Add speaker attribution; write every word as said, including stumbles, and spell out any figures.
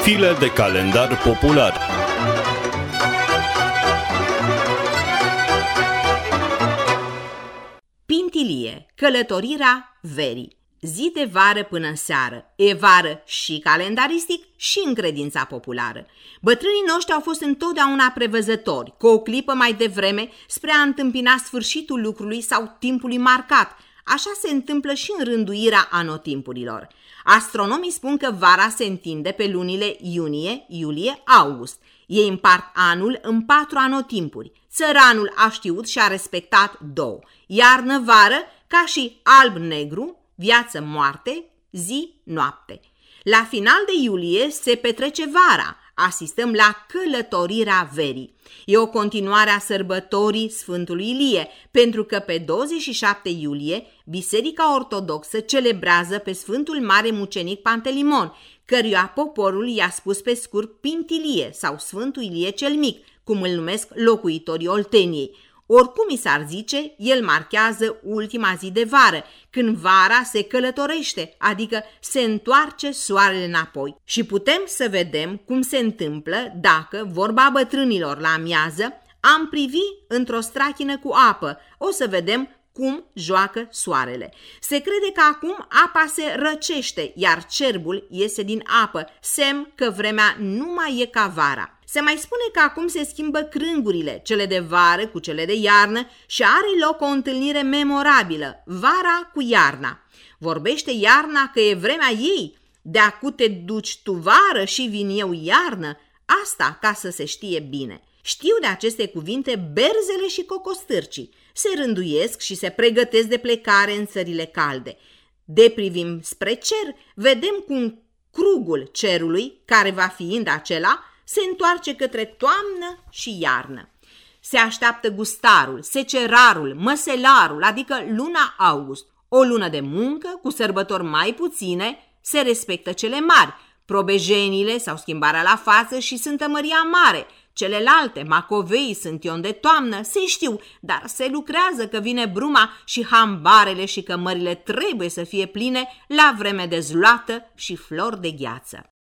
Speaker 1: File de calendar popular.
Speaker 2: Pintilie, călătorirea verii. Zi de vară până în seară, e vară și calendaristic și în credința populară. Bătrânii noștri au fost întotdeauna prevăzători, cu o clipă mai devreme, spre a întâmpina sfârșitul lucrului sau timpului marcat. Așa se întâmplă și în rânduirea anotimpurilor. Astronomii spun că vara se întinde pe lunile iunie, iulie, august. Ei împart anul în patru anotimpuri. Țăranul a știut și a respectat două. Iarnă-vară, ca și alb-negru, viață-moarte, zi-noapte. La final de iulie se petrece vara. Asistăm la călătorirea verii. E o continuare a sărbătorii Sfântului Ilie, pentru că pe douăzeci și șapte iulie Biserica Ortodoxă celebrează pe Sfântul Mare Mucenic Pantelimon, căruia poporul i-a spus pe scurt Pintilie sau Sfântul Ilie cel Mic, cum îl numesc locuitorii Olteniei. Oricum i s-ar zice, el marchează ultima zi de vară, când vara se călătorește, adică se întoarce soarele înapoi. Și putem să vedem cum se întâmplă dacă, vorba bătrânilor la amiază, am privi într-o strachină cu apă, o să vedem cum joacă soarele. Se crede că acum apa se răcește, iar cerbul iese din apă, semn că vremea nu mai e ca vara. Se mai spune că acum se schimbă crângurile, cele de vară cu cele de iarnă, și are loc o întâlnire memorabilă, vara cu iarna. Vorbește iarna că e vremea ei, de-acu te duci tu vară și vin eu iarnă, asta ca să se știe bine. Știu de aceste cuvinte berzele și cocostârcii, se rânduiesc și se pregătesc de plecare în țările calde. De privim spre cer, vedem cum crugul cerului, care va fiind acela, se întoarce către toamnă și iarnă. Se așteaptă gustarul, secerarul, măselarul, adică luna august, o lună de muncă cu sărbători mai puține, se respectă cele mari, probejenile sau schimbarea la față și Sfântă Maria Mare. Celelalte, Macovei, sunt Ion de toamnă, se știu, dar se lucrează că vine bruma și hambarele și cămările trebuie să fie pline la vreme de zloată și flori de gheață.